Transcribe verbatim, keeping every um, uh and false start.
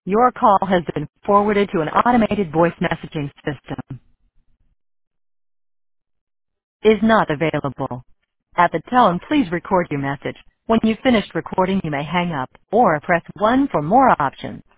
Your call has been forwarded to an automated voice messaging system. Is not available. At the tone, please record your message. When you've finished recording, you may hang up or press one for more options.